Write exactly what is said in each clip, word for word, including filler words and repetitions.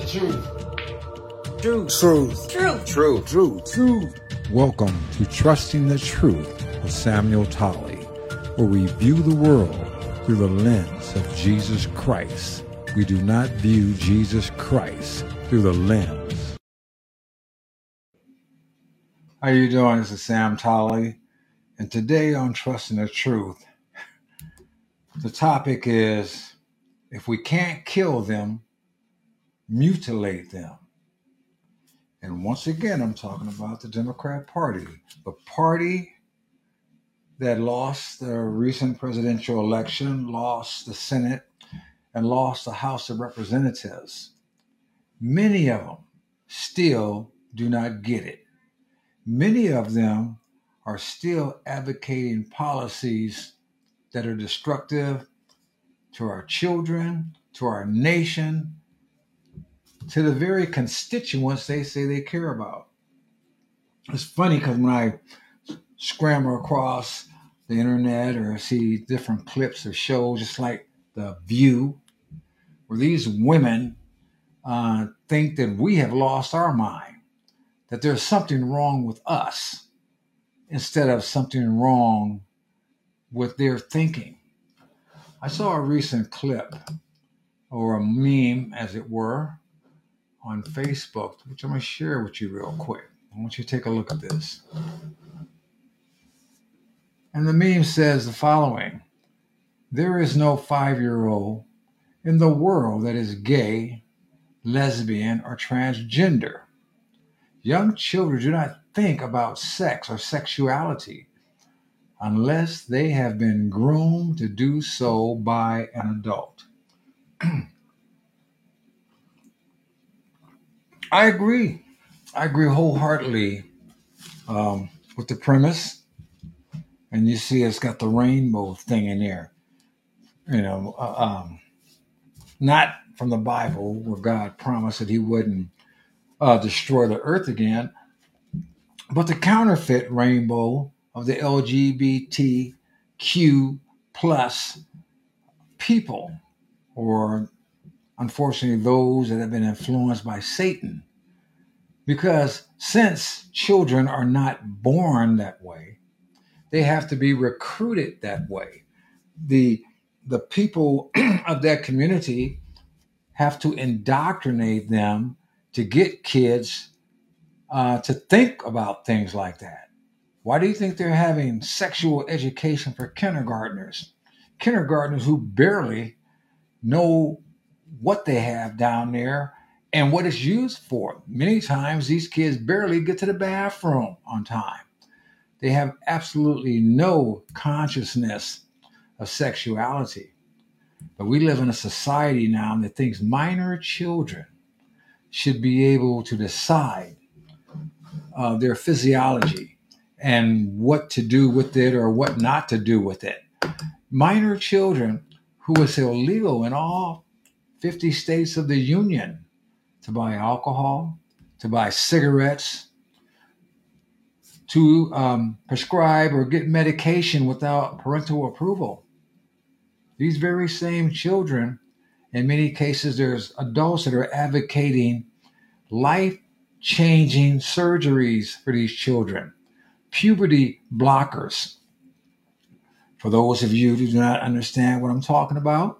Truth. Truth. Truth. Truth. Truth. Truth. Truth. Welcome to Trusting the Truth with Samuel Tolley, where we view the world through the lens of Jesus Christ. We do not view Jesus Christ through the lens. How you doing? This is Sam Tolley, and today on Trusting the Truth, the topic is, if we can't kill them, mutilate them. And once again, I'm talking about the Democrat Party, the party that lost the recent presidential election, lost the Senate, and lost the House of Representatives. Many of them still do not get it. Many of them are still advocating policies that are destructive to our children, to our nation, to the very constituents they say they care about. It's funny because when I scramble across the internet or see different clips or shows, just like The View, where these women uh, think that we have lost our mind, that there's something wrong with us instead of something wrong with their thinking. I saw a recent clip, or a meme, as it were, on Facebook, which I'm going to share with you real quick. I want you to take a look at this. And the meme says the following: there is no five-year-old in the world that is gay, lesbian, or transgender. Young children do not think about sex or sexuality unless they have been groomed to do so by an adult. I agree. I agree wholeheartedly um, with the premise. And you see it's got the rainbow thing in there. You know, uh, um, not from the Bible where God promised that he wouldn't uh, destroy the earth again, but the counterfeit rainbow of the L G B T Q plus people, or unfortunately those that have been influenced by Satan. Because since children are not born that way, they have to be recruited that way. The, the people of that community have to indoctrinate them to get kids uh, to think about things like that. Why do you think they're having sexual education for kindergartners? Kindergartners who barely know what they have down there and what it's used for. Many times these kids barely get to the bathroom on time. They have absolutely no consciousness of sexuality. But we live in a society now that thinks minor children should be able to decide uh, their physiology and what to do with it or what not to do with it. Minor children, who is illegal in all fifty states of the union, to buy alcohol, to buy cigarettes, to um, prescribe or get medication without parental approval. These very same children, in many cases, there's adults that are advocating life-changing surgeries for these children, puberty blockers. For those of you who do not understand what I'm talking about,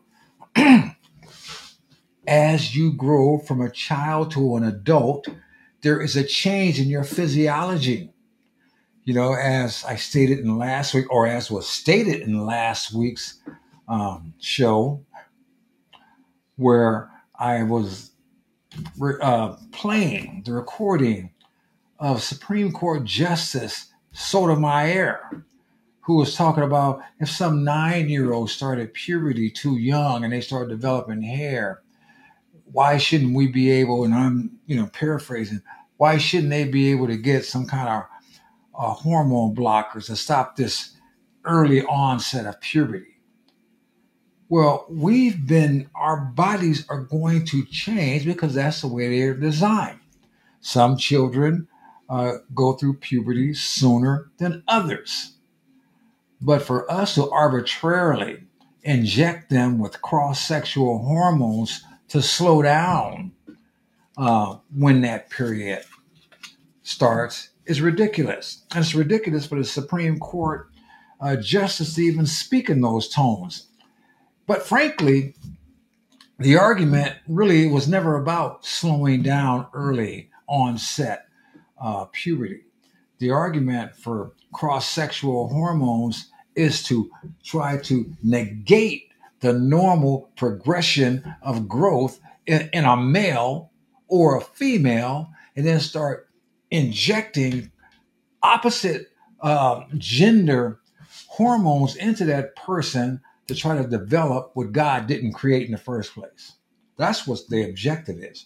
as you grow from a child to an adult, there is a change in your physiology. You know, as I stated in last week, or as was stated in last week's um, show, where I was uh, playing the recording of Supreme Court Justice Sotomayor, who was talking about if some nine-year-old started puberty too young and they start developing hair, why shouldn't we be able, and I'm, you know, paraphrasing, why shouldn't they be able to get some kind of uh, hormone blockers to stop this early onset of puberty? Well, we've been, our bodies are going to change because that's the way they're designed. Some children uh, go through puberty sooner than others. But for us to arbitrarily inject them with cross-sexual hormones to slow down uh, when that period starts is ridiculous. And it's ridiculous for the Supreme Court uh, justice to even speak in those tones. But frankly, the argument really was never about slowing down early onset uh, puberty. The argument for cross sexual hormones is to try to negate the normal progression of growth in, in a male or a female, and then start injecting opposite uh, gender hormones into that person to try to develop what God didn't create in the first place. That's what the objective is.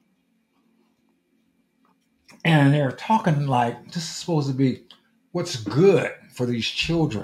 And they're talking like this is supposed to be what's good for these children.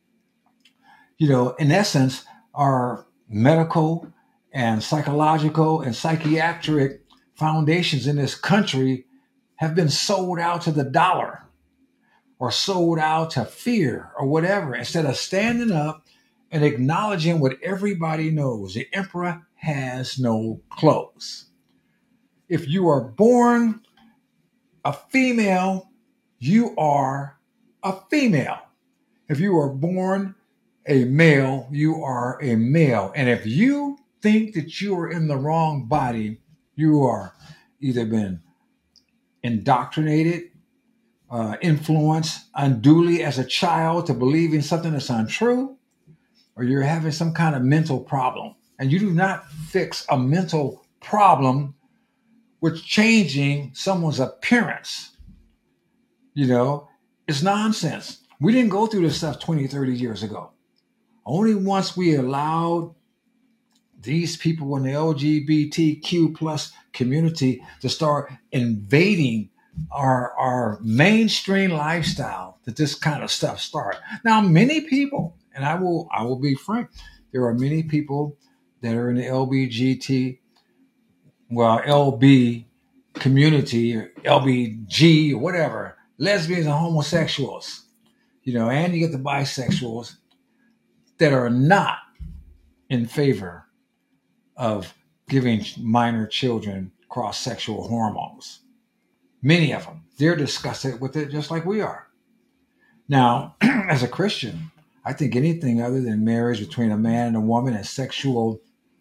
You know, in essence, our medical and psychological and psychiatric foundations in this country have been sold out to the dollar or sold out to fear or whatever, instead of standing up and acknowledging what everybody knows. The emperor has no clothes. If you are born a female, you are a female. If you are born a male, you are a male. And if you think that you are in the wrong body, you are either been indoctrinated, uh, influenced unduly as a child to believing something that's untrue, or you're having some kind of mental problem. And you do not fix a mental problem with changing someone's appearance. You know, it's nonsense. We didn't go through this stuff twenty, thirty years ago. Only once we allowed these people in the L G B T Q plus community to start invading our, our mainstream lifestyle that this kind of stuff started. Now, many people, and I will I will be frank, there are many people that are in the L B G T, well, L B community, or L B G, or whatever, lesbians and homosexuals, you know, and you get the bisexuals that are not in favor of giving minor children cross-sexual hormones. Many of them, they're disgusted with it just like we are. Now, as a Christian, I think anything other than marriage between a man and a woman and sexual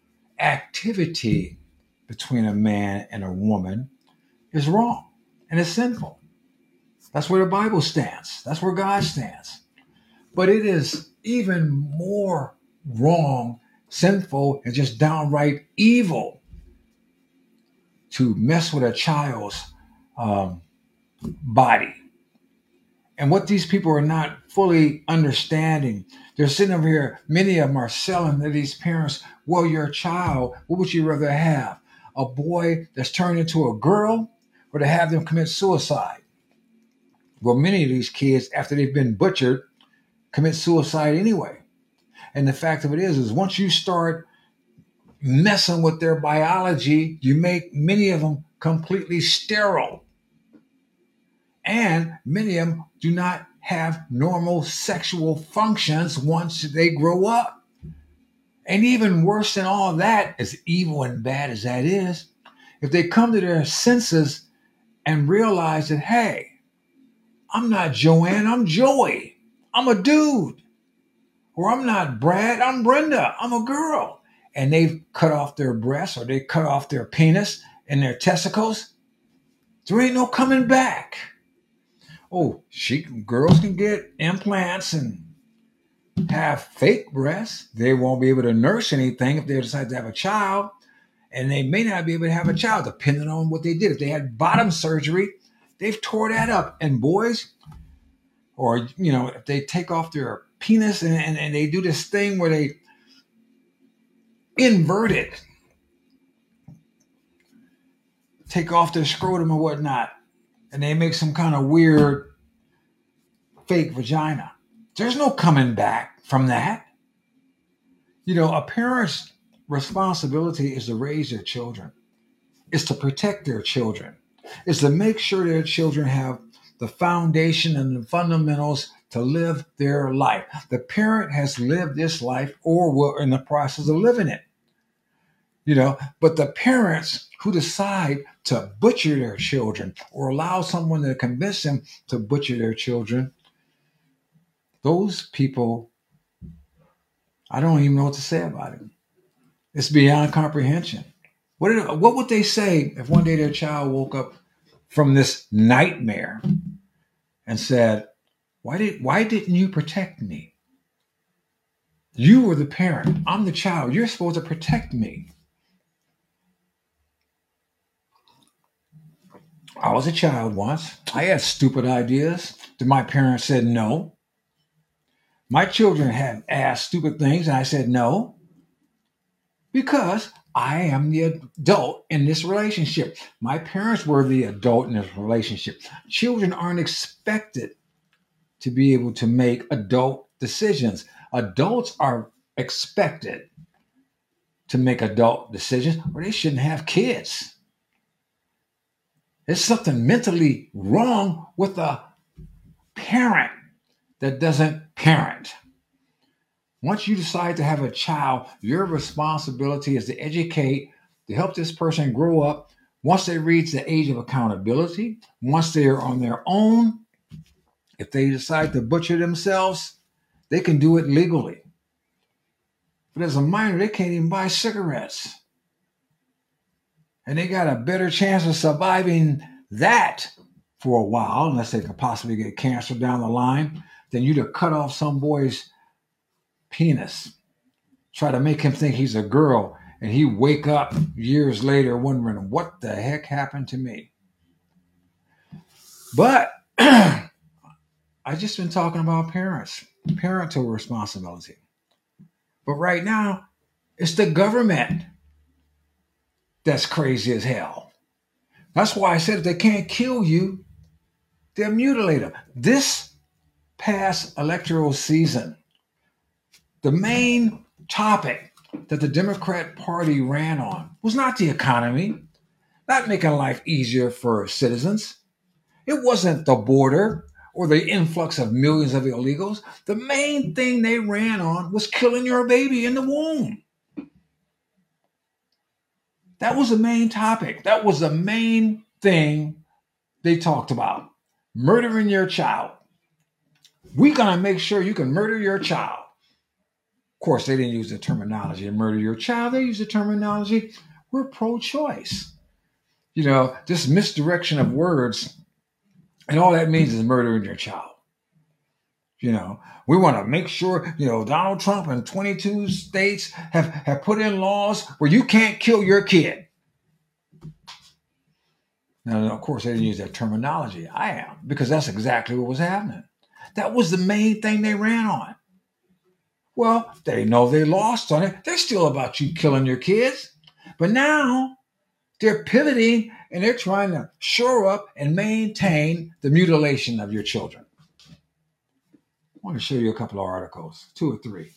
activity between a man and a woman is wrong and it's sinful. That's where the Bible stands. That's where God stands. But it is even more wrong, sinful, and just downright evil to mess with a child's um, body. And what these people are not fully understanding, they're sitting over here, many of them are selling to these parents, well, your child, what would you rather have? A boy that's turned into a girl, or to have them commit suicide? Well, many of these kids, after they've been butchered, commit suicide anyway. And the fact of it is, is once you start messing with their biology, you make many of them completely sterile. And many of them do not have normal sexual functions once they grow up. And even worse than all that, as evil and bad as that is, if they come to their senses and realize that, hey, I'm not Joanne, I'm Joey. I'm a dude. Or I'm not Brad, I'm Brenda. I'm a girl. And they've cut off their breasts or they cut off their penis and their testicles. There ain't no coming back. Oh, she girls can get implants and have fake breasts. They won't be able to nurse anything if they decide to have a child. And they may not be able to have a child, depending on what they did. If they had bottom surgery, they've tore that up. And boys, or, you know, if they take off their penis and, and, and they do this thing where they invert it, take off their scrotum or whatnot, and they make some kind of weird fake vagina. There's no coming back from that. You know, a parent's responsibility is to raise their children, is to protect their children, is to make sure their children have the foundation and the fundamentals to live their life. The parent has lived this life or will in the process of living it. you know. But the parents who decide to butcher their children or allow someone to convince them to butcher their children, those people, I don't even know what to say about it. It's beyond comprehension. What did, what would they say if one day their child woke up from this nightmare and said, "Why did why didn't you protect me? You were the parent. I'm the child. You're supposed to protect me." I was a child once. I had stupid ideas that my parents said no. My children had asked stupid things and I said no because I am the adult in this relationship. My parents were the adult in this relationship. Children aren't expected to be able to make adult decisions. Adults are expected to make adult decisions or they shouldn't have kids. There's something mentally wrong with a parent that doesn't parent. Once you decide to have a child, your responsibility is to educate, to help this person grow up. Once they reach the age of accountability, once they are on their own, if they decide to butcher themselves, they can do it legally. But as a minor, they can't even buy cigarettes. And they got a better chance of surviving that for a while, unless they could possibly get cancer down the line, than you to cut off some boy's penis, try to make him think he's a girl, and he wake up years later wondering, what the heck happened to me? But I just been talking about parents, parental responsibility. But right now, it's the government that's crazy as hell. That's why I said if they can't kill you, they'll mutilate them. This past electoral season, the main topic that the Democrat Party ran on was not the economy, not making life easier for citizens. It wasn't the border or the influx of millions of illegals. The main thing they ran on was killing your baby in the womb. That was the main topic. That was the main thing they talked about. Murdering your child. We're going to make sure you can murder your child. Of course, they didn't use the terminology murder your child. They used the terminology, we're pro-choice. You know, this misdirection of words, and all that means is murdering your child. You know, we want to make sure, you know, Donald Trump and twenty-two states have, have put in laws where you can't kill your kid. Now, of course, they didn't use that terminology. I am, because that's exactly what was happening. That was the main thing they ran on. Well, they know they lost on it. They're still about you killing your kids. But now they're pivoting and they're trying to shore up and maintain the mutilation of your children. I want to show you a couple of articles, two or three.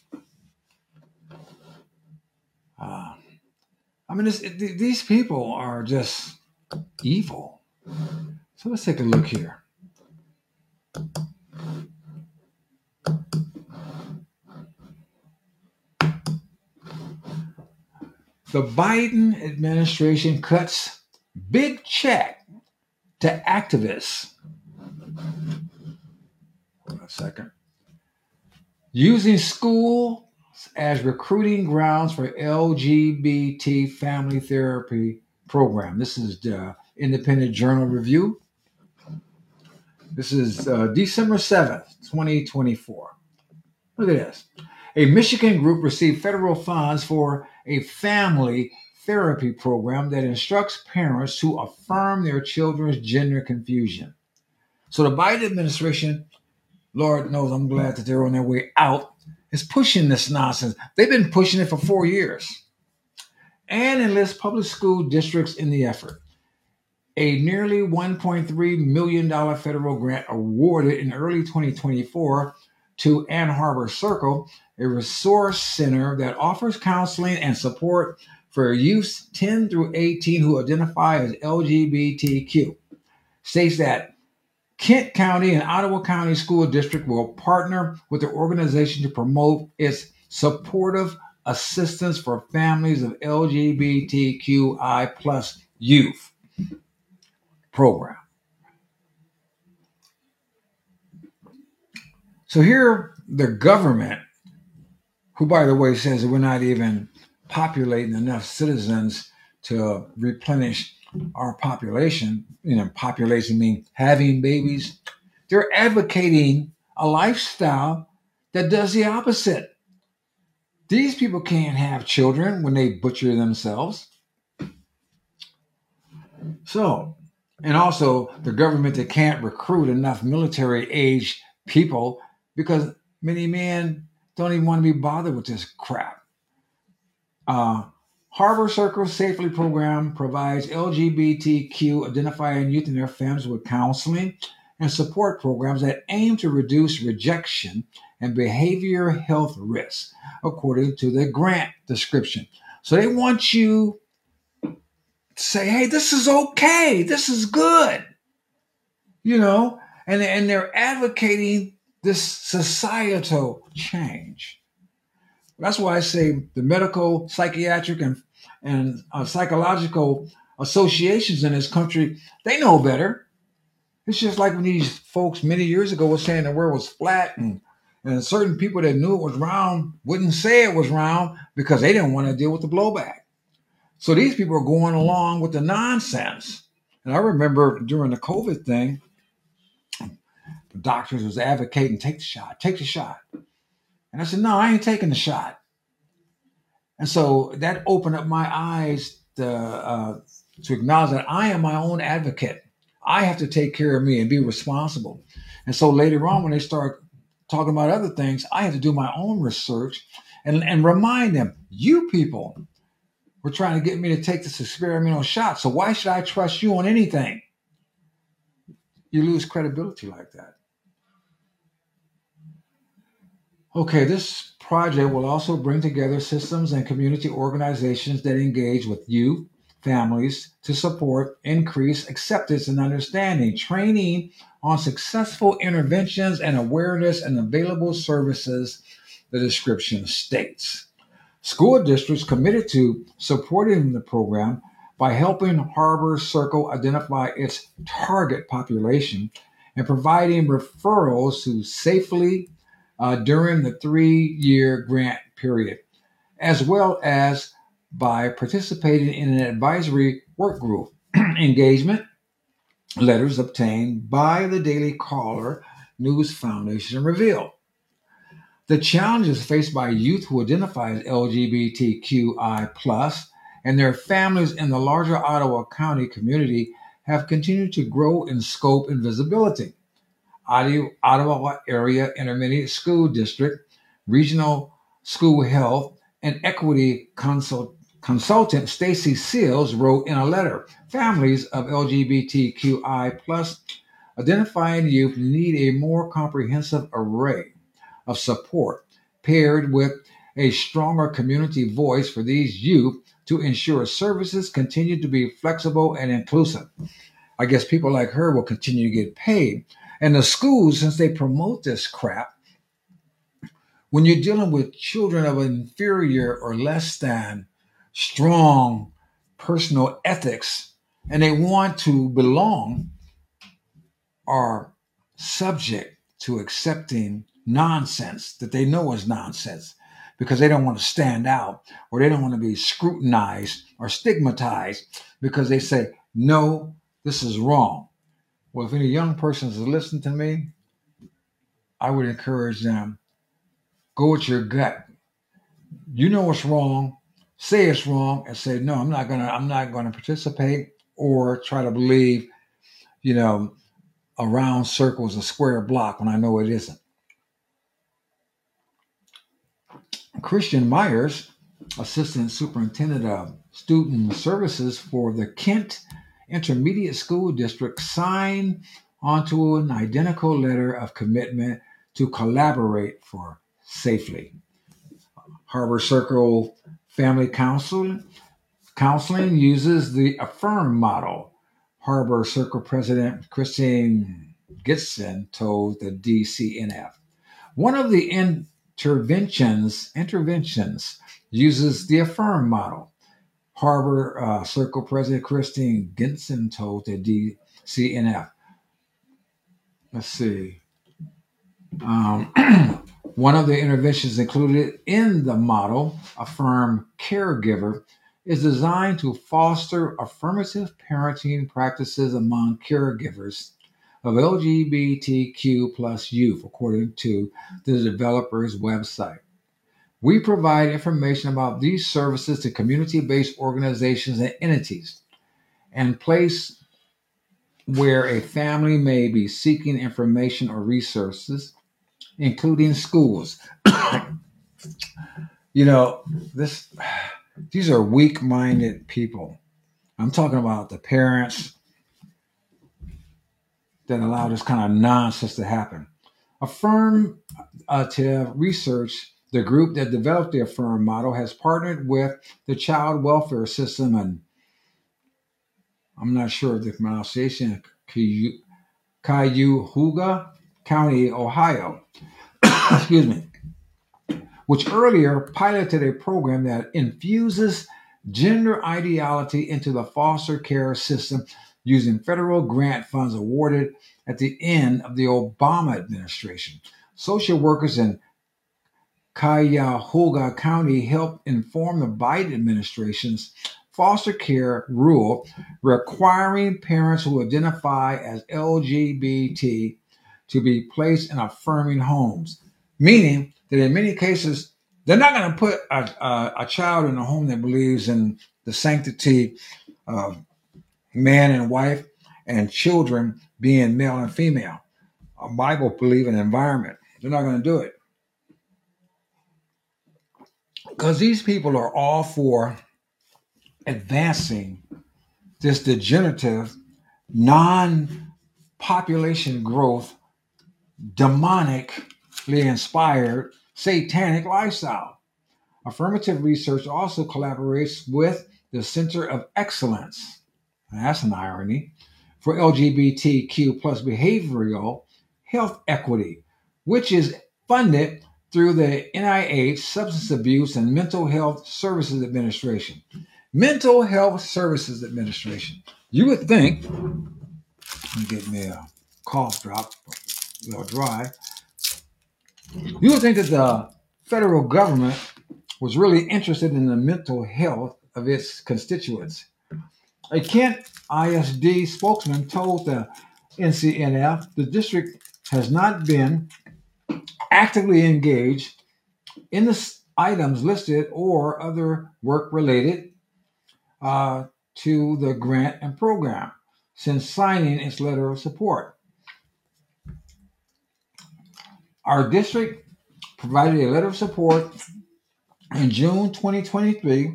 Uh, I mean, this, these people are just evil. So let's take a look here. The Biden administration cuts big check to activists. Hold on a second. Using schools as recruiting grounds for L G B T family therapy program. This is the Independent Journal Review. This is uh, December seventh, twenty twenty-four. Look at this. A Michigan group received federal funds for a family therapy program that instructs parents to affirm their children's gender confusion. So the Biden administration, Lord knows I'm glad that they're on their way out, is pushing this nonsense. They've been pushing it for four years. And enlists public school districts in the effort. A nearly one point three million dollars federal grant awarded in early twenty twenty-four to Ann Arbor Circle, a resource center that offers counseling and support for youths ten through eighteen who identify as L G B T Q, states that Kent County and Ottawa County School District will partner with the organization to promote its supportive assistance for families of L G B T Q I plus youth program. So here, the government, who by the way says that we're not even populating enough citizens to replenish our population, you know, population means having babies, they're advocating a lifestyle that does the opposite. These people can't have children when they butcher themselves. So, and also the government that can't recruit enough military age people because many men don't even want to be bothered with this crap. Uh, Harbor Circle Safely Program provides L G B T Q identifying youth and their families with counseling and support programs that aim to reduce rejection and behavior health risks, according to the grant description. So they want you to say, hey, this is okay. This is good. You know, and, and they're advocating this societal change. That's why I say the medical, psychiatric, and, and uh, psychological associations in this country, they know better. It's just like when these folks many years ago were saying the world was flat, and, and certain people that knew it was round wouldn't say it was round because they didn't want to deal with the blowback. So these people are going along with the nonsense. And I remember during the COVID thing, the doctors was advocating, take the shot, take the shot. And I said, no, I ain't taking the shot. And so that opened up my eyes to, uh, to acknowledge that I am my own advocate. I have to take care of me and be responsible. And so later on, when they start talking about other things, I have to do my own research and, and remind them, you people were trying to get me to take this experimental shot. So why should I trust you on anything? You lose credibility like that. Okay, this project will also bring together systems and community organizations that engage with youth, families to support increased acceptance and understanding, training on successful interventions and awareness and available services, the description states. School districts committed to supporting the program by helping Harbor Circle identify its target population and providing referrals to safely uh, during the three-year grant period, as well as by participating in an advisory work group. Engagement letters obtained by the Daily Caller News Foundation reveal the challenges faced by youth who identify as L G B T Q I plus and their families in the larger Ottawa County community have continued to grow in scope and visibility. Ottawa Area Intermediate School District, Regional School Health, and Equity Consult- Consultant Stacy Seals wrote in a letter, families of L G B T Q I plus identifying youth need a more comprehensive array of support paired with a stronger community voice for these youth to ensure services continue to be flexible and inclusive. I guess people like her will continue to get paid. And the schools, since they promote this crap, when you're dealing with children of inferior or less than strong personal ethics, and they want to belong, are subject to accepting nonsense that they know is nonsense because they don't want to stand out or they don't want to be scrutinized or stigmatized because they say, no, this is wrong. Well, if any young persons is listening to me, I would encourage them, go with your gut. You know what's wrong, say it's wrong, and say, no, I'm not gonna, I'm not gonna participate or try to believe, you know, a round circle is a square block when I know it isn't. Christian Myers, Assistant Superintendent of Student Services for the Kent Intermediate School District, signed onto an identical letter of commitment to collaborate for safely. Harbor Circle Family Council, Counseling uses the AFFIRM model. Harbor Circle President Christine Gitson told the D C N F. One of the interventions, interventions uses the AFFIRM model. Harbor uh, Circle President Christine Ginson told the D C N F. Let's see. Um, one of the interventions included in the model, AFFIRM Caregiver, is designed to foster affirmative parenting practices among caregivers of L G B T Q plus youth, according to the developer's website. We provide information about these services to community-based organizations and entities and place where a family may be seeking information or resources, including schools. You know, this these are weak-minded people. I'm talking about the parents that allow this kind of nonsense to happen. Affirmative Research, the group that developed the AFFIRM model, has partnered with the Child Welfare System, and I'm not sure of the pronunciation, Cuyahoga County, Ohio, excuse me, which earlier piloted a program that infuses gender ideology into the foster care system using federal grant funds awarded at the end of the Obama administration. Social workers in Cuyahoga County helped inform the Biden administration's foster care rule requiring parents who identify as L G B T to be placed in affirming homes, meaning that in many cases, they're not going to put a, a, a child in a home that believes in the sanctity of man and wife and children being male and female, a Bible believing environment. They're not going to do it. Because these people are all for advancing this degenerative, non-population growth, demonically inspired, satanic lifestyle. Affirmative Research also collaborates with the Center of Excellence, that's an irony, for L G B T Q plus behavioral health equity, which is funded through the N I H Substance Abuse and Mental Health Services Administration. Mental Health Services Administration. You would think, let me get me a cough drop, a little dry. You would think that the federal government was really interested in the mental health of its constituents. A Kent I S D spokesman told the N C N F the district has not been actively engaged in the items listed or other work related uh, to the grant and program since signing its letter of support. Our district provided a letter of support in June twenty twenty-three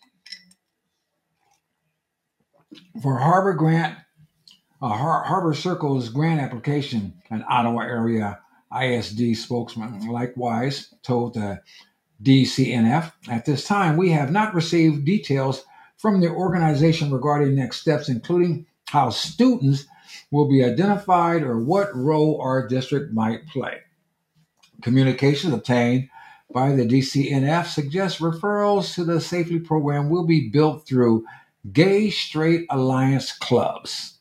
for Harbor Grant, uh, Har- Harbor Circle's grant application in Ottawa area I S D spokesman likewise told the D C N F, at this time, we have not received details from the organization regarding next steps, including how students will be identified or what role our district might play. Communications obtained by the D C N F suggests referrals to the Safely program will be built through Gay Straight Alliance clubs,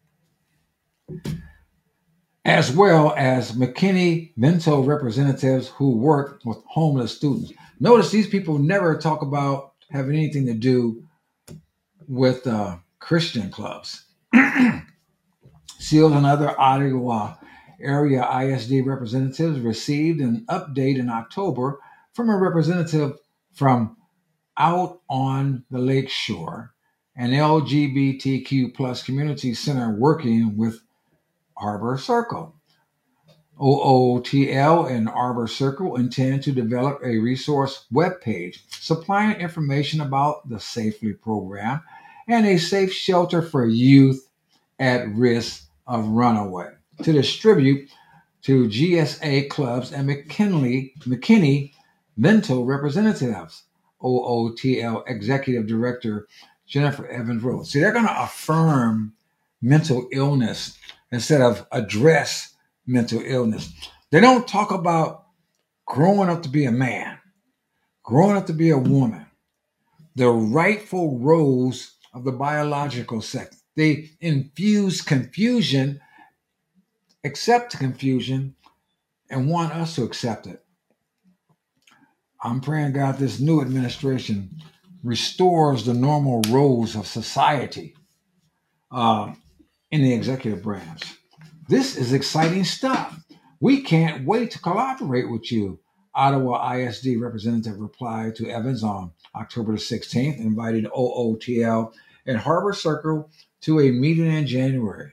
as well as McKinney-Vento representatives who work with homeless students. Notice these people never talk about having anything to do with uh, Christian clubs. Seals and other Ottawa area I S D representatives received an update in October from a representative from out on the lakeshore, an L G B T Q plus community center working with Harbor Circle. O O T L and Harbor Circle intend to develop a resource webpage supplying information about the Safely program and a safe shelter for youth at risk of runaway to distribute to G S A clubs and McKinley, McKinney Vento representatives. O O T L Executive Director Jennifer Evans wrote. See, they're going to affirm mental illness instead of address mental illness. They don't talk about growing up to be a man, growing up to be a woman, the rightful roles of the biological sex. They infuse confusion, accept confusion, and want us to accept it. I'm praying, God, this new administration restores the normal roles of society uh, in the executive branch. This is exciting stuff. We can't wait to collaborate with you. Ottawa I S D representative replied to Evans on October the sixteenth, invited O O T L and Harbor Circle to a meeting in January.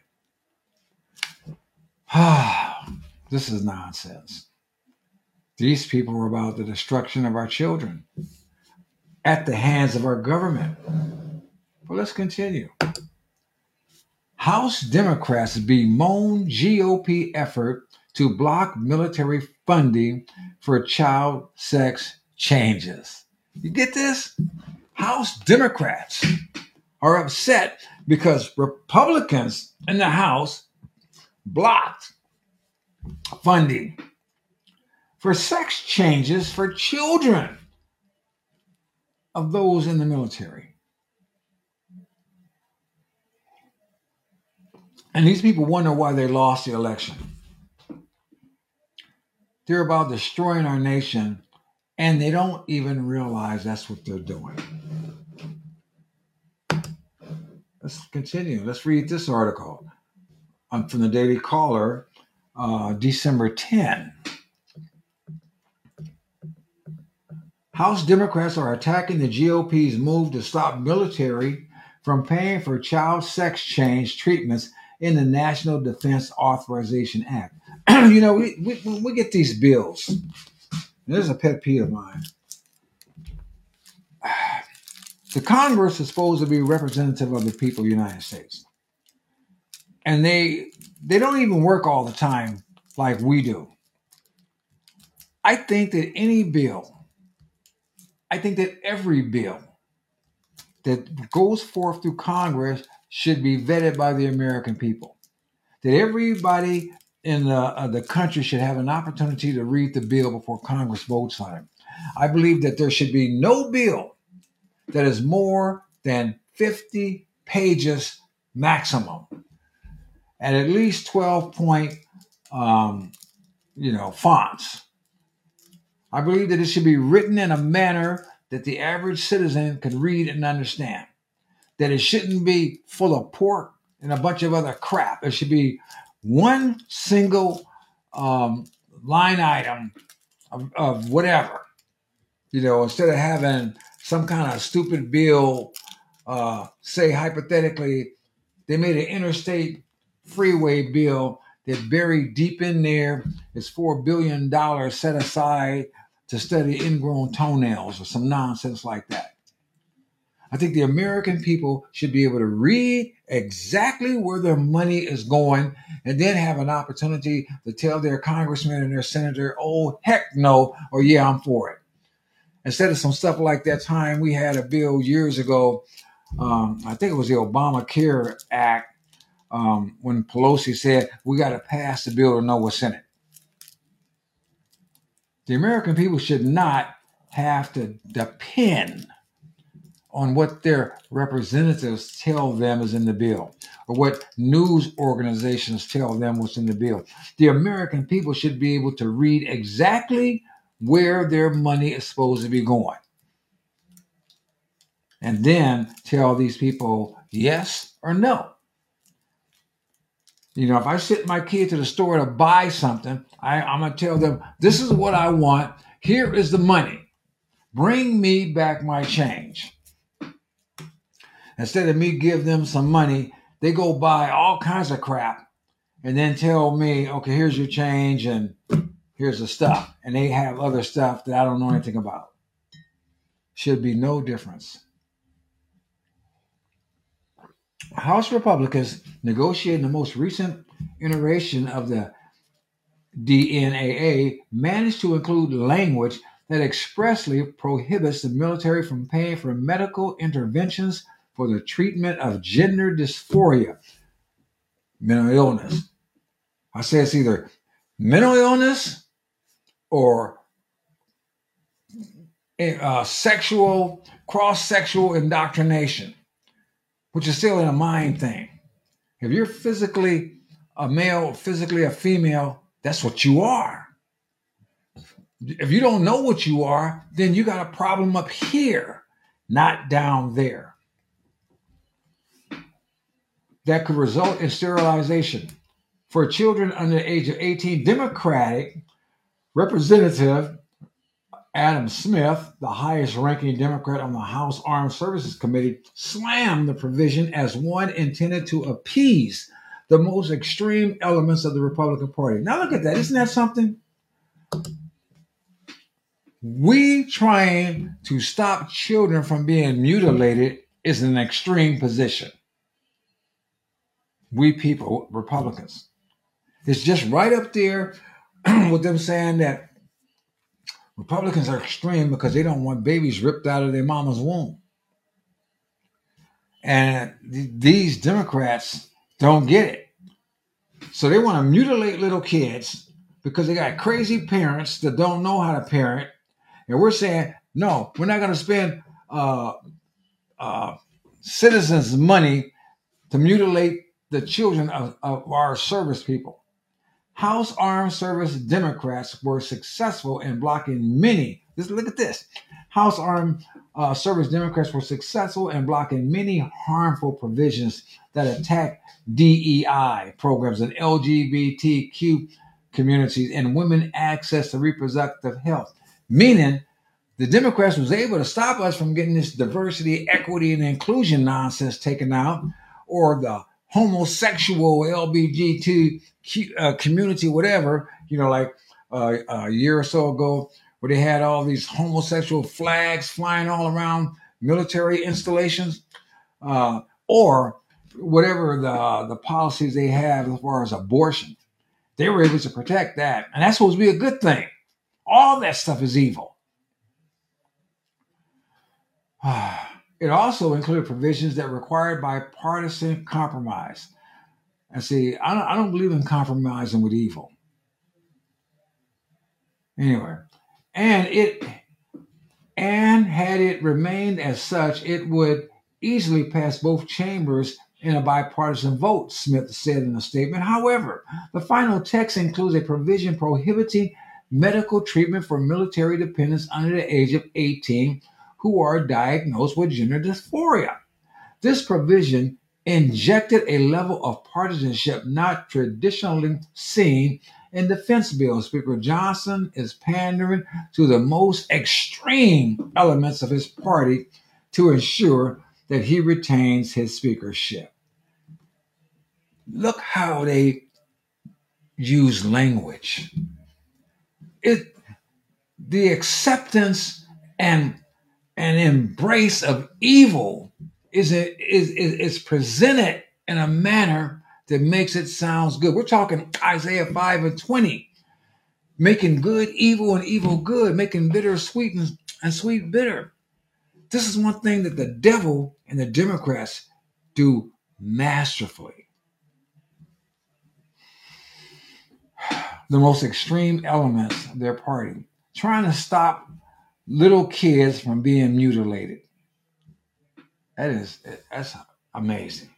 This is nonsense. These people were about the destruction of our children at the hands of our government. But let's continue. House Democrats bemoan G O P effort to block military funding for child sex changes. You get this? House Democrats are upset because Republicans in the House blocked funding for sex changes for children of those in the military. And these people wonder why they lost the election. They're about destroying our nation, and they don't even realize that's what they're doing. Let's continue. Let's read this article um, from the Daily Caller, uh, December tenth. House Democrats are attacking the G O P's move to stop military from paying for child sex change treatments in the National Defense Authorization Act. You know, we, we, when we get these bills, this is a pet peeve of mine. The Congress is supposed to be representative of the people of the United States. And they they don't even work all the time like we do. I think that any bill, I think that every bill that goes forth through Congress should be vetted by the American people. That everybody in the, uh, the country should have an opportunity to read the bill before Congress votes on it. I believe that there should be no bill that is more than fifty pages maximum, and at least twelve point, um, you know, fonts. I believe that it should be written in a manner that the average citizen can read and understand. That it shouldn't be full of pork and a bunch of other crap. It should be one single um, line item of, of whatever. You know, instead of having some kind of stupid bill, uh, say hypothetically, they made an interstate freeway bill that buried deep in there is four billion dollars set aside to study ingrown toenails or some nonsense like that. I think the American people should be able to read exactly where their money is going and then have an opportunity to tell their congressman and their senator, oh, heck no, or yeah, I'm for it. Instead of some stuff like that time we had a bill years ago, um, I think it was the Obamacare Act, um, when Pelosi said, we got to pass the bill to know what's in it. The American people should not have to depend on what their representatives tell them is in the bill, or what news organizations tell them what's in the bill. The American people should be able to read exactly where their money is supposed to be going. And then tell these people yes or no. You know, if I send my kid to the store to buy something, I, I'm going to tell them, this is what I want. Here is the money. Bring me back my change. Instead of me give them some money, they go buy all kinds of crap and then tell me, okay, here's your change and here's the stuff. And they have other stuff that I don't know anything about. Should be no difference. House Republicans negotiating the most recent iteration of the D N A A managed to include language that expressly prohibits the military from paying for medical interventions for the treatment of gender dysphoria, mental illness. I say it's either mental illness or uh, sexual, cross-sexual indoctrination, which is still in a mind thing. If you're physically a male, physically a female, that's what you are. If you don't know what you are, then you got a problem up here, not down there. That could result in sterilization. For children under the age of eighteen, Democratic Representative Adam Smith, the highest ranking Democrat on the House Armed Services Committee, slammed the provision as one intended to appease the most extreme elements of the Republican Party. Now look at that. Isn't that something? We trying to stop children from being mutilated is an extreme position. We people, Republicans. It's just right up there with them saying that Republicans are extreme because they don't want babies ripped out of their mama's womb. And th- these Democrats don't get it. So they want to mutilate little kids because they got crazy parents that don't know how to parent. And we're saying, no, we're not going to spend uh, uh, citizens' money to mutilate the children of, of our service people. House Armed Service Democrats were successful in blocking many. Just look at this. House Armed uh, Service Democrats were successful in blocking many harmful provisions that attack D E I programs and L G B T Q communities and women access to reproductive health. Meaning, the Democrats was able to stop us from getting this diversity, equity, and inclusion nonsense taken out, or the homosexual L G B T Q uh, community, whatever, you know, like uh, a year or so ago, where they had all these homosexual flags flying all around military installations, uh, or whatever the, the policies they have as far as abortion. They were able to protect that. And that's supposed to be a good thing. All that stuff is evil. It also included provisions that required bipartisan compromise. And see, I don't, I don't believe in compromising with evil. Anyway, and it and had it remained as such, it would easily pass both chambers in a bipartisan vote, Smith said in a statement. However, the final text includes a provision prohibiting medical treatment for military dependents under the age of eighteen who are diagnosed with gender dysphoria. This provision injected a level of partisanship not traditionally seen in defense bills. Speaker Johnson is pandering to the most extreme elements of his party to ensure that he retains his speakership. Look how they use language. It, the acceptance and an embrace of evil is, a, is, is, is presented in a manner that makes it sound good. We're talking Isaiah five and twenty, making good evil and evil good, making bitter sweet and, and sweet bitter. This is one thing that the devil and the Democrats do masterfully. The most extreme elements of their party, trying to stop little kids from being mutilated. That is, that's amazing.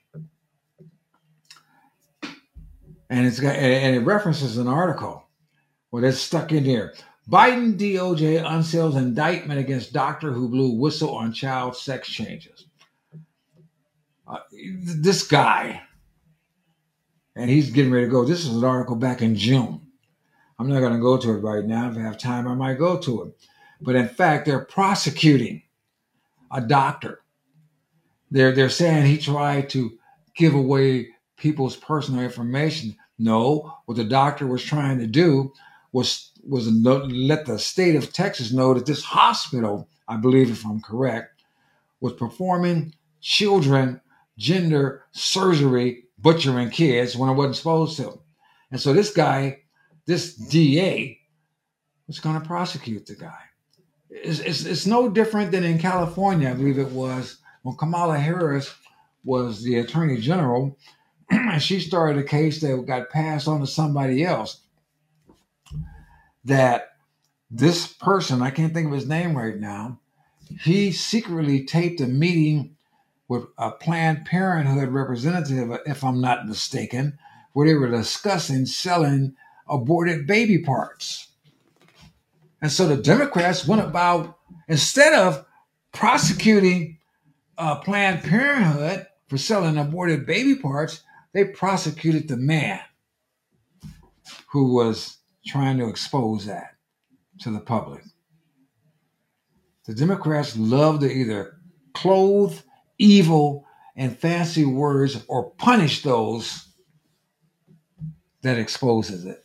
And it's got, and it references an article where that's stuck in there. Biden D O J unseals indictment against doctor who blew whistle on child sex changes. Uh, this guy, and he's getting ready to go. This is an article back in June. I'm not going to go to it right now. If I have time, I might go to it. But in fact, they're prosecuting a doctor. They're, they're saying he tried to give away people's personal information. No, what the doctor was trying to do was, was let the state of Texas know that this hospital, I believe if I'm correct, was performing children gender surgery, butchering kids when it wasn't supposed to. And so this guy, this D A, was going to prosecute the guy. It's, it's, it's no different than in California, I believe it was, when Kamala Harris was the attorney general, and she started a case that got passed on to somebody else, that This person, I can't think of his name right now, he secretly taped a meeting with a Planned Parenthood representative, if I'm not mistaken, where they were discussing selling aborted baby parts. And so the Democrats went about, instead of prosecuting uh, Planned Parenthood for selling aborted baby parts, they prosecuted the man who was trying to expose that to the public. The Democrats love to either clothe evil in fancy words or punish those that exposes it.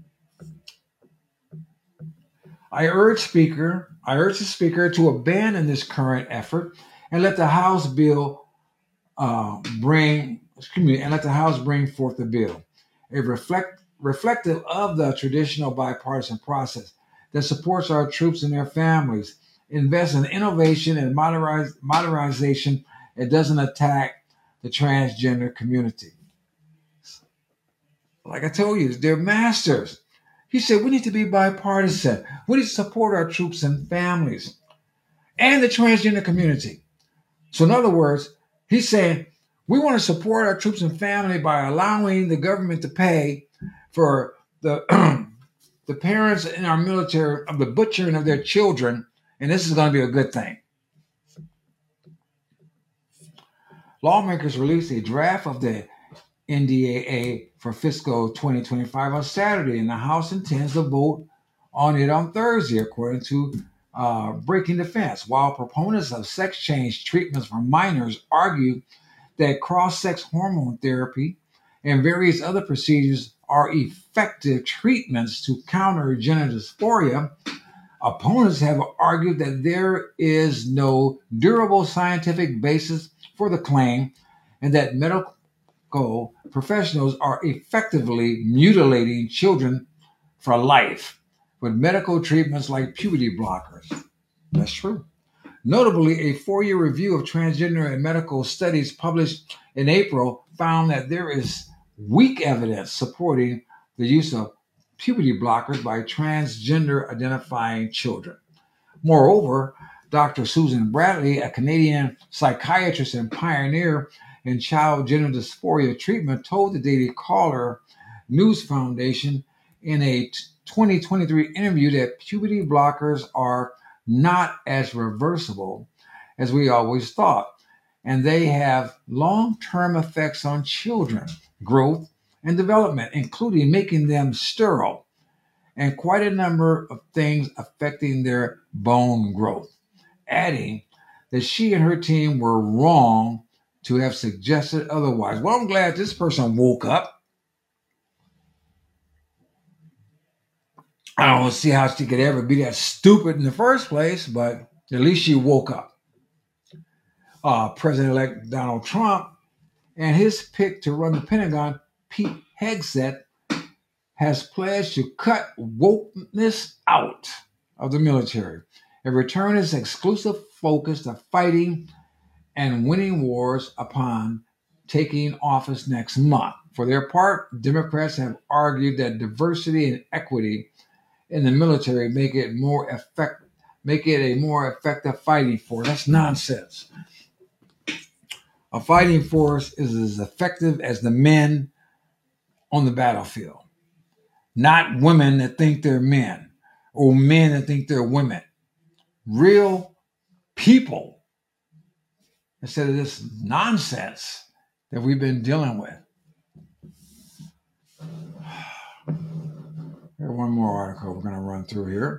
I urge speaker, I urge the speaker to abandon this current effort and let the House bill uh, bring, excuse me, and let the House bring forth the bill, a reflect reflective of the traditional bipartisan process that supports our troops and their families, invests in innovation and modernize, modernization. It doesn't attack the transgender community. Like I told you, they're masters. He said we need to be bipartisan. We need to support our troops and families and the transgender community. So in other words, he's saying we want to support our troops and family by allowing the government to pay for the the parents in our military of the butchering of their children, and this is going to be a good thing. Lawmakers released a draft of the N D A A for fiscal twenty twenty-five on Saturday, and the House intends to vote on it on Thursday, according to uh, Breaking Defense. While proponents of sex change treatments for minors argue that cross-sex hormone therapy and various other procedures are effective treatments to counter gender dysphoria, opponents have argued that there is no durable scientific basis for the claim and that medical professionals are effectively mutilating children for life with medical treatments like puberty blockers. That's true. Notably, a four-year review of transgender and medical studies published in April found that there is weak evidence supporting the use of puberty blockers by transgender identifying children. Moreover, Doctor Susan Bradley, a Canadian psychiatrist and pioneer in child gender dysphoria treatment, told the Daily Caller News Foundation in a twenty twenty-three interview that puberty blockers are not as reversible as we always thought, and they have long-term effects on children, growth, and development, including making them sterile, and quite a number of things affecting their bone growth, adding that she and her team were wrong to have suggested otherwise. Well, I'm glad this person woke up. I don't see how she could ever be that stupid in the first place, but at least she woke up. Uh, President-elect Donald Trump and his pick to run the Pentagon, Pete Hegseth, has pledged to cut wokeness out of the military and return its exclusive focus to fighting and winning wars upon taking office next month. For their part, Democrats have argued that diversity and equity in the military make it more effect, make it a more effective fighting force. That's nonsense. A fighting force is as effective as the men on the battlefield, not women that think they're men or men that think they're women. Real people, instead of this nonsense that we've been dealing with. Here's one more article we're going to run through here.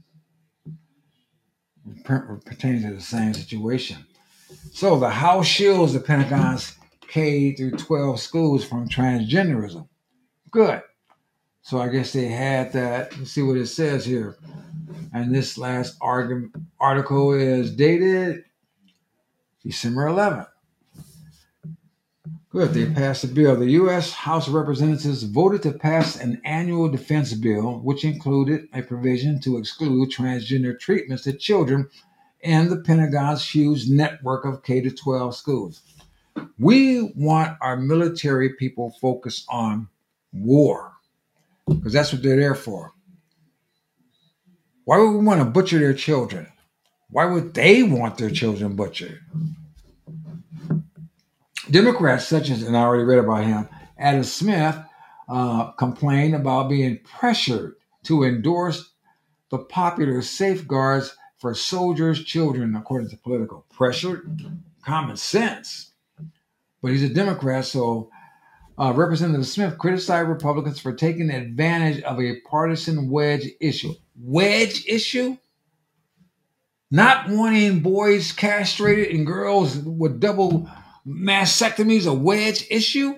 It pertains to the same situation. So the House shields the Pentagon's K through twelve schools from transgenderism. Good. So I guess they had that. Let's see what it says here. And this last argument, article is dated December eleventh. Good. They passed the bill. The U S House of Representatives voted to pass an annual defense bill, which included a provision to exclude transgender treatments to children in the Pentagon's huge network of K through twelve schools. We want our military people focused on war, because that's what they're there for. Why would we want to butcher their children? Why would they want their children butchered? Democrats such as, and I already read about him, Adam Smith, uh, complained about being pressured to endorse the popular safeguards for soldiers' children, according to Political. Pressure, common sense. But he's a Democrat, so uh, Representative Smith criticized Republicans for taking advantage of a partisan wedge issue. Wedge issue? Not wanting boys castrated and girls with double mastectomies a wedge issue?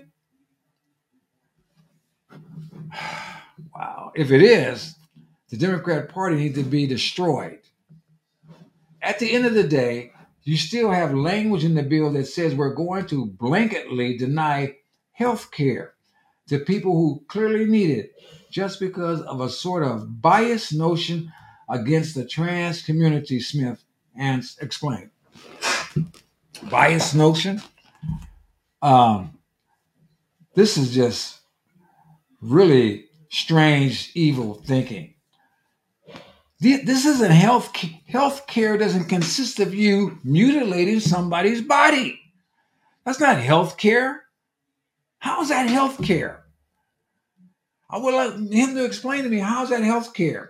Wow. If it is, the Democrat Party needs to be destroyed. At the end of the day, you still have language in the bill that says we're going to blanketly deny health care to people who clearly need it just because of a sort of biased notion against the trans community, Smith and explained. Biased notion? Um, this is just really strange, evil thinking. This isn't health. Health care doesn't consist of you mutilating somebody's body. That's not health care. How is that health care? I would like him to explain to me, how is that health care?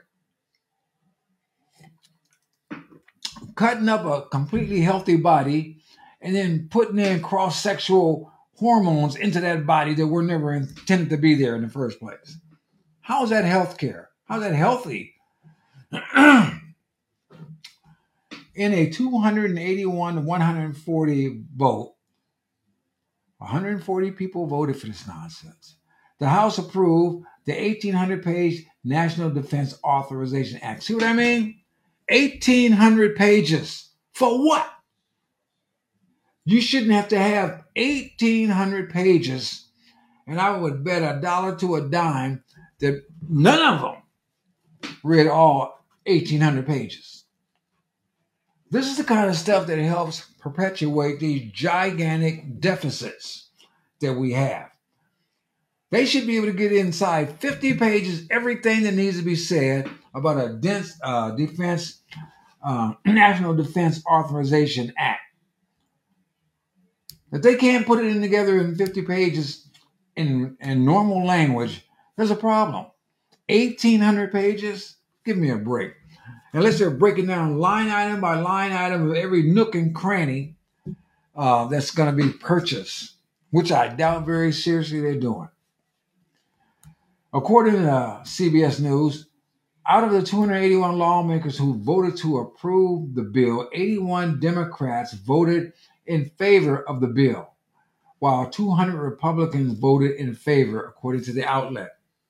Cutting up a completely healthy body and then putting in cross-sexual hormones into that body that were never intended to be there in the first place. How is that health care? How is that healthy? In a two hundred eighty-one to one hundred forty vote, one hundred forty people voted for this nonsense. The House approved the eighteen hundred page National Defense Authorization Act. See what I mean? eighteen hundred pages. For what? You shouldn't have to have eighteen hundred pages, and I would bet a dollar to a dime that none of them read all eighteen hundred pages. This is the kind of stuff that helps perpetuate these gigantic deficits that we have. They should be able to get inside fifty pages, everything that needs to be said about a dense uh, defense, uh, National Defense Authorization Act. If they can't put it in together in fifty pages in, in normal language, there's a problem. eighteen hundred pages? Give me a break. Unless they're breaking down line item by line item of every nook and cranny uh, that's going to be purchased, which I doubt very seriously they're doing. According to C B S News, out of the two hundred eighty-one lawmakers who voted to approve the bill, eighty-one Democrats voted in favor of the bill, while two hundred Republicans voted in favor, according to the outlet.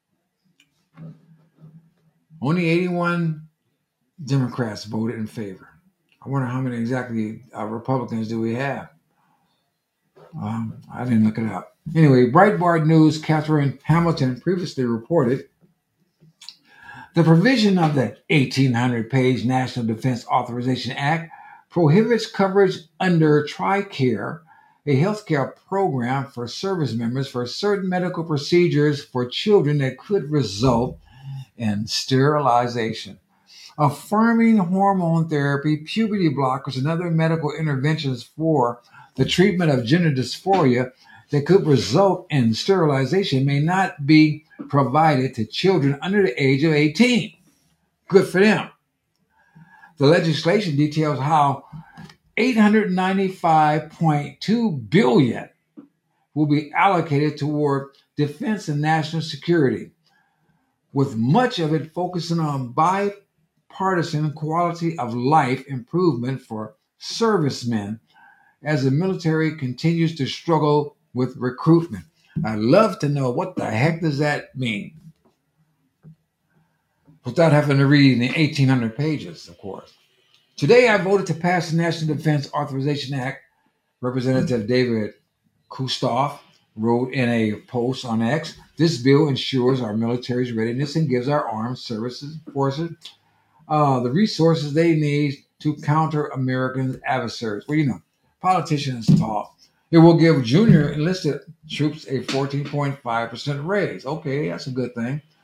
Only eighty-one Democrats voted in favor. I wonder how many exactly uh, Republicans do we have? Um, I didn't look it up. Anyway, Breitbart News' Catherine Hamilton previously reported the provision of the eighteen hundred page National Defense Authorization Act prohibits coverage under TRICARE, a healthcare program for service members for certain medical procedures for children that could result in sterilization, affirming hormone therapy, puberty blockers, and other medical interventions for the treatment of gender dysphoria that could result in sterilization may not be provided to children under the age of eighteen. Good for them. The legislation details how eight hundred ninety-five point two billion dollars will be allocated toward defense and national security, with much of it focusing on bipartisan quality of life improvement for servicemen as the military continues to struggle with recruitment. I'd love to know, what the heck does that mean? Without having to read the eighteen hundred pages, of course. Today, I voted to pass the National Defense Authorization Act. Representative David Kustoff wrote in a post on X, this bill ensures our military's readiness and gives our armed services forces uh, the resources they need to counter American adversaries. Well, you know, politicians talk. It will give junior enlisted troops a fourteen point five percent raise. Okay, that's a good thing.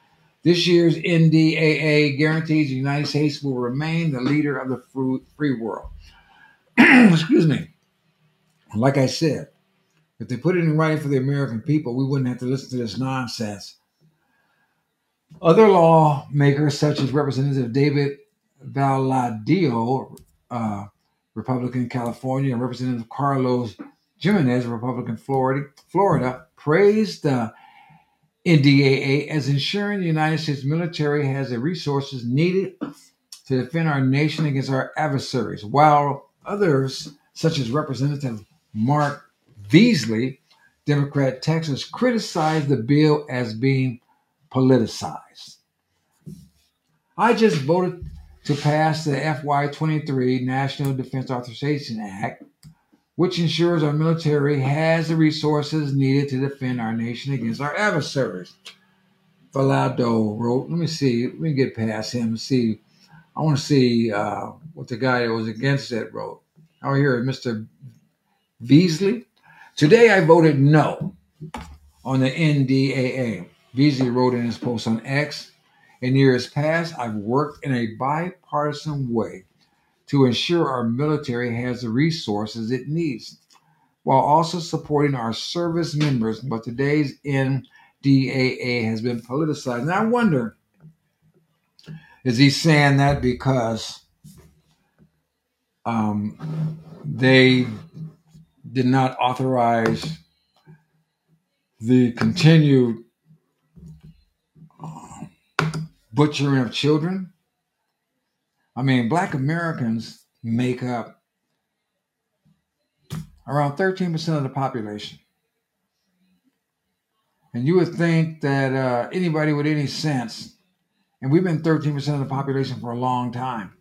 This year's N D A A guarantees the United States will remain the leader of the free world. Excuse me. Like I said, if they put it in writing for the American people, we wouldn't have to listen to this nonsense. Other lawmakers, such as Representative David Valadillo, uh, Republican California, and Representative Carlos Jimenez, Republican Florida, Florida, praised the N D A A as ensuring the United States military has the resources needed to defend our nation against our adversaries, while others, such as Representative Mark Beasley, Democrat Texas, criticized the bill as being politicized. I just voted to pass the F Y twenty-three National Defense Authorization Act, which ensures our military has the resources needed to defend our nation against our adversaries. Valado wrote, let me see, let me get past him and see. I want to see uh, what the guy that was against it wrote. Oh, here is Mister Beasley. Today I voted no on the N D A A. Beasley wrote in his post on X, in years past, I've worked in a bipartisan way to ensure our military has the resources it needs, while also supporting our service members. But today's N D A A has been politicized. And I wonder, is he saying that because um, they did not authorize the continued uh, butchering of children? I mean, Black Americans make up around thirteen percent of the population. And you would think that uh, anybody with any sense, and we've been thirteen percent of the population for a long time,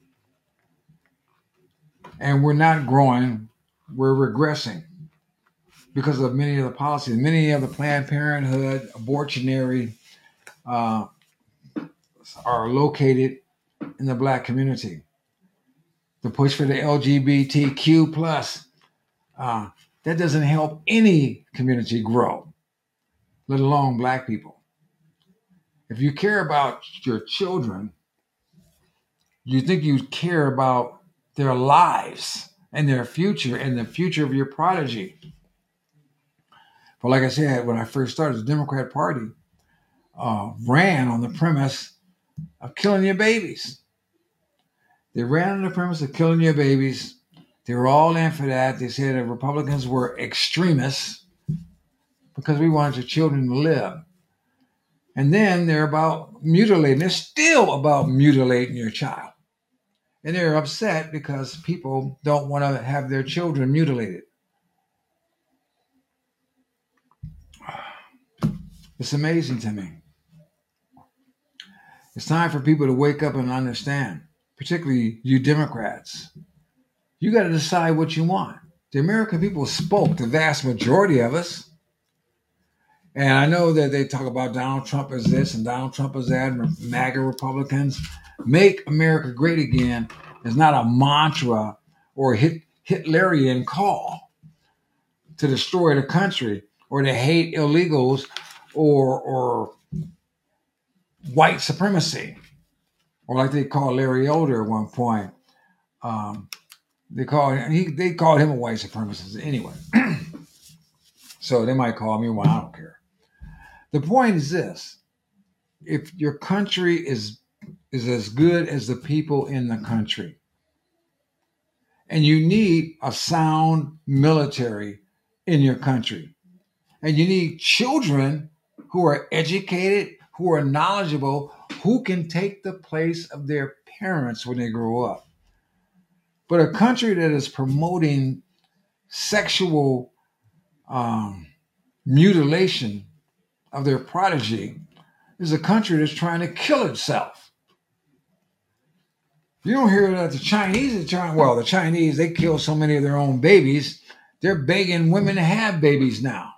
and we're not growing, we're regressing because of many of the policies. Many of the Planned Parenthood, abortionary, uh, are located in the Black community. The push for the L G B T Q plus, uh, that doesn't help any community grow, let alone Black people. If you care about your children, you think you care about their lives and their future and the future of your prodigy. But like I said, when I first started, the Democrat Party uh, ran on the premise of killing your babies. They ran on the premise of killing your babies. They were all in for that. They said that Republicans were extremists because we wanted your children to live. And then they're about mutilating. They're still about mutilating your child. And they're upset because people don't want to have their children mutilated. It's amazing to me. It's time for people to wake up and understand, particularly you Democrats. You got to decide what you want. The American people spoke, the vast majority of us. And I know that they talk about Donald Trump as this and Donald Trump as that, and MAGA Republicans. Make America great again is not a mantra or a hit, Hitlerian call to destroy the country or to hate illegals or, or white supremacy, or like they called Larry Elder at one point. Um, they called he they called him a white supremacist anyway. So they might call me one. I don't care. The point is this: if your country is is as good as the people in the country, and you need a sound military in your country, and you need children who are educated, who are knowledgeable, who can take the place of their parents when they grow up. But a country that is promoting sexual um, mutilation of their prodigy is a country that's trying to kill itself. You don't hear that the Chinese are trying, well, the Chinese, they kill so many of their own babies, they're begging women to have babies now.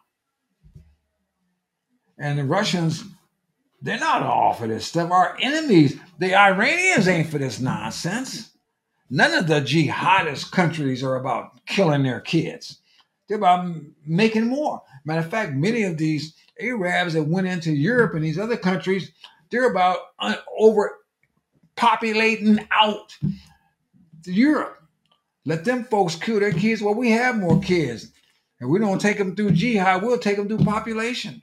And the Russians, they're not all for this stuff. Our enemies, the Iranians ain't for this nonsense. None of the jihadist countries are about killing their kids. They're about making more. Matter of fact, many of these Arabs that went into Europe and these other countries, They're about un- overpopulating out Europe. Let them folks kill their kids. Well, we have more kids. And we don't take them through jihad, we'll take them through population.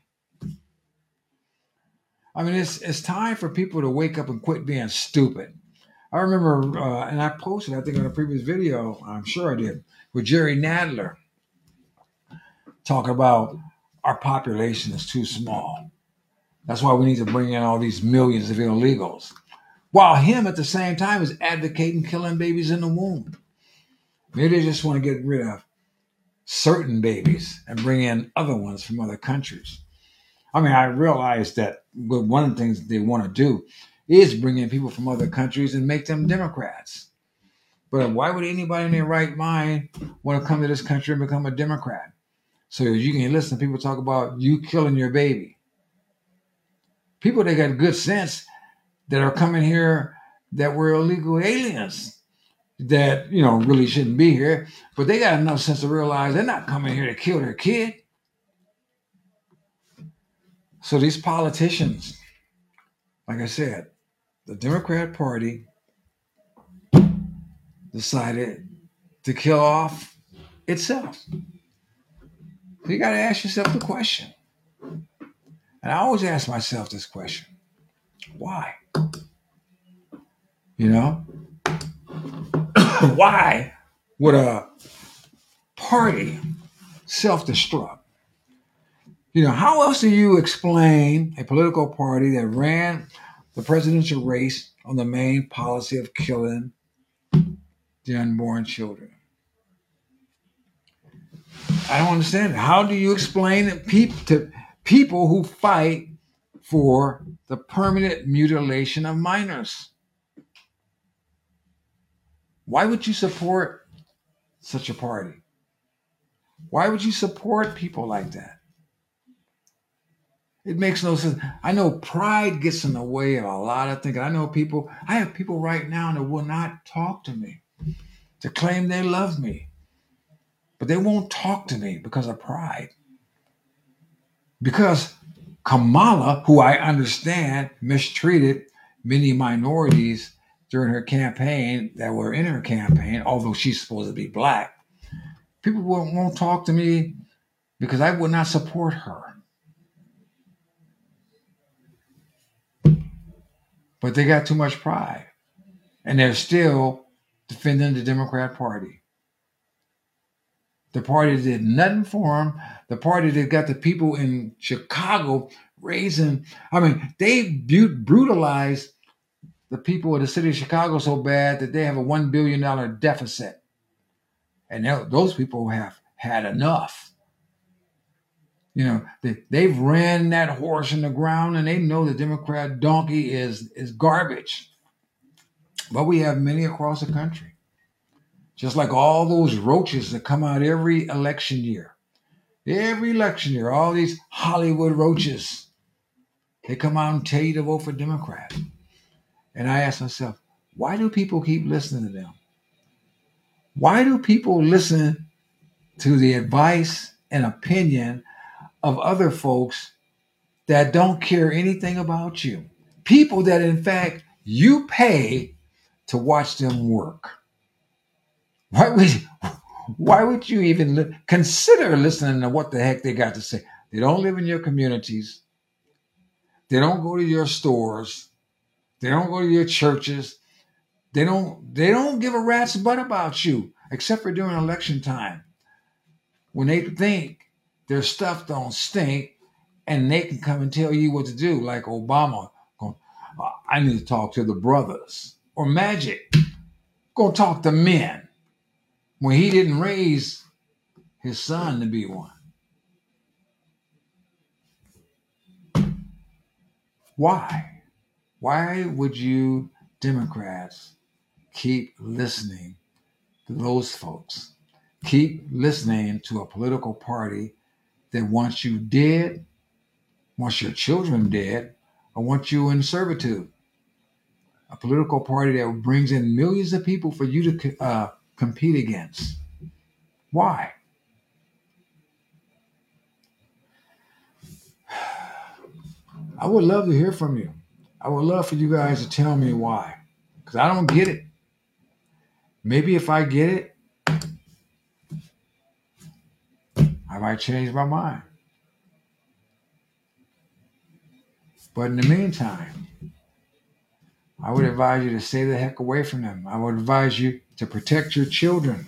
I mean, it's it's time for people to wake up and quit being stupid. I remember, uh, and I posted, I think, on a previous video, I'm sure I did, with Jerry Nadler, talking about our population is too small. That's why we need to bring in all these millions of illegals. While him, at the same time, is advocating killing babies in the womb. Maybe they just want to get rid of certain babies and bring in other ones from other countries. I mean, I realize that one of the things they want to do is bring in people from other countries and make them Democrats. But why would anybody in their right mind want to come to this country and become a Democrat? So you can listen to people talk about you killing your baby. People that got good sense that are coming here that were illegal aliens that, you know, really shouldn't be here, but they got enough sense to realize they're not coming here to kill their kid. So these politicians, like I said, the Democrat Party decided to kill off itself. So you got to ask yourself the question. And I always ask myself this question. Why? You know? Why would a party self-destruct? You know, how else do you explain a political party that ran the presidential race on the main policy of killing the unborn children? I don't understand it. How do you explain it to people who fight for the permanent mutilation of minors? Why would you support such a party? Why would you support people like that? It makes no sense. I know pride gets in the way of a lot of things. I know people, I have people right now that will not talk to me, to claim they love me, but they won't talk to me because of pride. Because Kamala, who I understand mistreated many minorities during her campaign that were in her campaign, although she's supposed to be black, people won't, won't talk to me because I would not support her. But they got too much pride. And they're still defending the Democrat Party. The party that did nothing for them. The party that got the people in Chicago raising. I mean, they brutalized the people of the city of Chicago so bad that they have a one billion dollars deficit. And those people have had enough. You know, they, they've ran that horse in the ground and they know the Democrat donkey is, is garbage. But we have many across the country. Just like all those roaches that come out every election year. Every election year, all these Hollywood roaches, they come out and tell you to vote for Democrat. And I ask myself, why do people keep listening to them? Why do people listen to the advice and opinion of other folks that don't care anything about you? People that, in fact, you pay to watch them work. Why would, why would you even li- consider listening to what the heck they got to say? They don't live in your communities. They don't go to your stores. They don't go to your churches. They don't, they don't give a rat's butt about you, except for during election time, when they think their stuff don't stink and they can come and tell you what to do, like Obama. Going, I need to talk to the brothers. Or Magic, go talk to men when he didn't raise his son to be one. Why? Why would you Democrats keep listening to those folks? Keep listening to a political party that wants you dead, wants your children dead, or wants you in servitude. A political party that brings in millions of people for you to uh, compete against. Why? I would love to hear from you. I would love for you guys to tell me why. Because I don't get it. Maybe if I get it, I might change my mind. But in the meantime, I would advise you to stay the heck away from them. I would advise you to protect your children.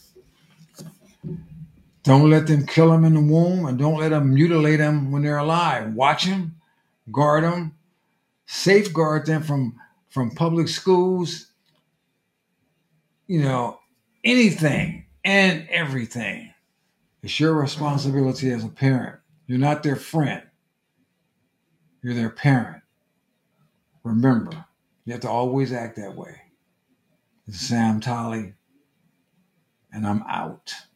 Don't let them kill them in the womb, and don't let them mutilate them when they're alive. Watch them, guard them, safeguard them from, from public schools, you know, anything and everything. It's your responsibility as a parent. You're not their friend. You're their parent. Remember, you have to always act that way. This is Sam Tolley, and I'm out.